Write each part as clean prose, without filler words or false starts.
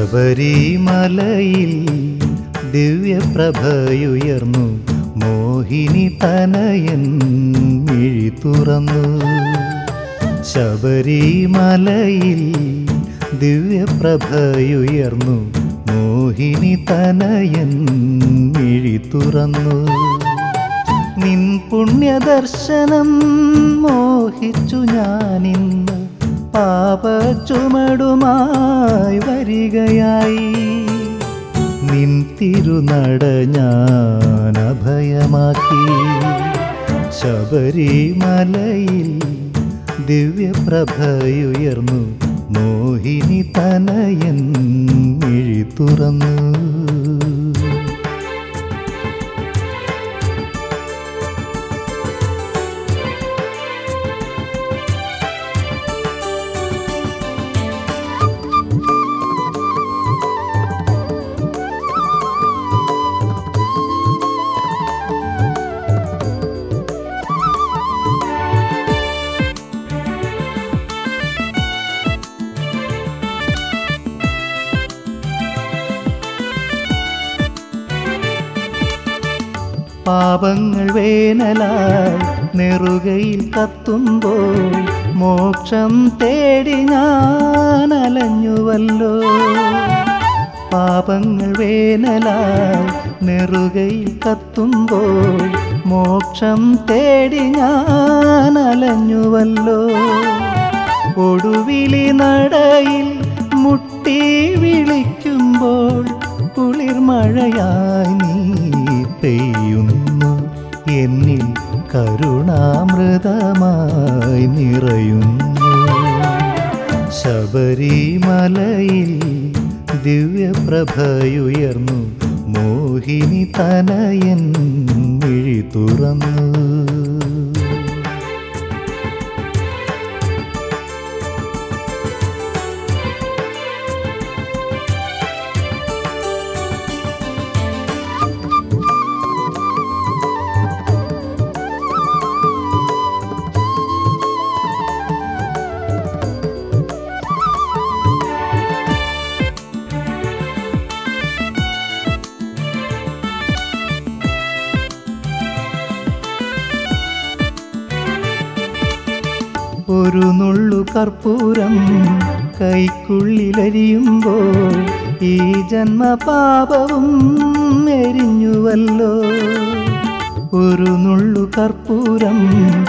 ശബരിമലയിൽ ദിവ്യപ്രഭയുയർന്നു, മോഹിനി തനയൻ മിഴി തുറന്നു. ശബരിമലയിൽ ദിവ്യപ്രഭയുയർന്നു, മോഹിനി തനയൻ മിഴി തുറന്നു. നിൻ പുണ്യദർശനം മോഹിച്ചു ഞാനിന്ന് പാപച്ചുമടുമായി വരികയായി. നിൻ തിരുനട ഞാൻ അഭയമാക്കി. ശബരിമലയിൽ ദിവ്യപ്രഭയുയർന്നു, മോഹിനി തനയൻ മിഴി തുറന്നു. പാപങ്ങൾ വേനലായി നെറുകയിൽ കത്തുമ്പോൾ മോക്ഷം തേടി ഞാൻ അലഞ്ഞുവല്ലോ. പാപങ്ങൾ വേനലായി നെറുകയിൽ കത്തുമ്പോൾ മോക്ഷം തേടി ഞാൻ അലഞ്ഞുവല്ലോ. ഒടുവിലി നടയിൽ മുട്ടി വിളിക്കുമ്പോൾ കുളിർമഴയായി നീ പെയ്യുന്നു, എന്നിൽ കരുണാമൃതമായി നിറയുന്നു. ശബരിമലയിൽ ദിവ്യപ്രഭയുയർന്നു, മോഹിനി തനയൻ മിഴി തുറന്നു. ഒരു നുള്ളു കർപ്പൂരം കൈക്കുള്ളിലരിയുമ്പോൾ ഈ ജന്മപാപവും എരിഞ്ഞുവല്ലോ. ഒരു നുള്ളു കർപ്പൂരം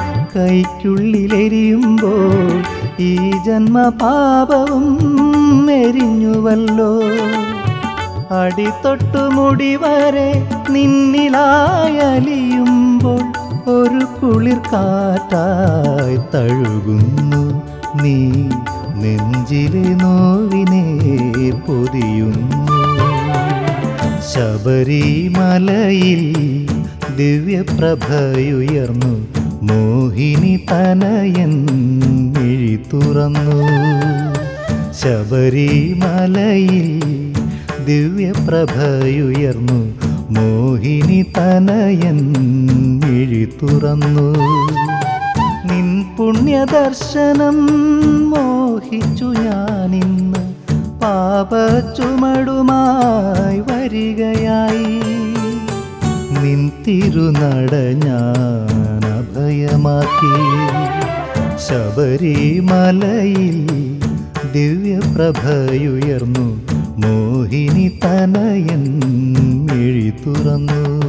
കൈക്കുള്ളിലെരിയുമ്പോൾ ഈ ജന്മപാപവും എരിഞ്ഞുവല്ലോ. അടിതൊട്ടു മുടി വരെ നിന്നിലായലിയുമ്പോൾ ഒരു കുളിർ കാറ്റായി തഴുകുന്നു നീ, നെഞ്ചിലെ നോവിനെ പൊതിയുന്നു. ശബരിമലയിൽ ദിവ്യപ്രഭയുയർന്നു, മോഹിനി തനയൻ മിഴി തുറന്നു. ശബരിമലയിൽ ദിവ്യപ്രഭയുയർന്നു, മോഹിനി തനയൻ മിഴി തുറന്നു. നിൻ പുണ്യദർശനം മോഹിച്ചു ഞാനിന്ന് പാപച്ചുമടുമായി വരികയായി. നിൻ തിരുനട ഞാൻ അഭയമാക്കി. ശബരിമലയിൽ ദിവ്യപ്രഭയുയർന്നു, മോഹിനി തനയൻ മിഴി തുറന്നു.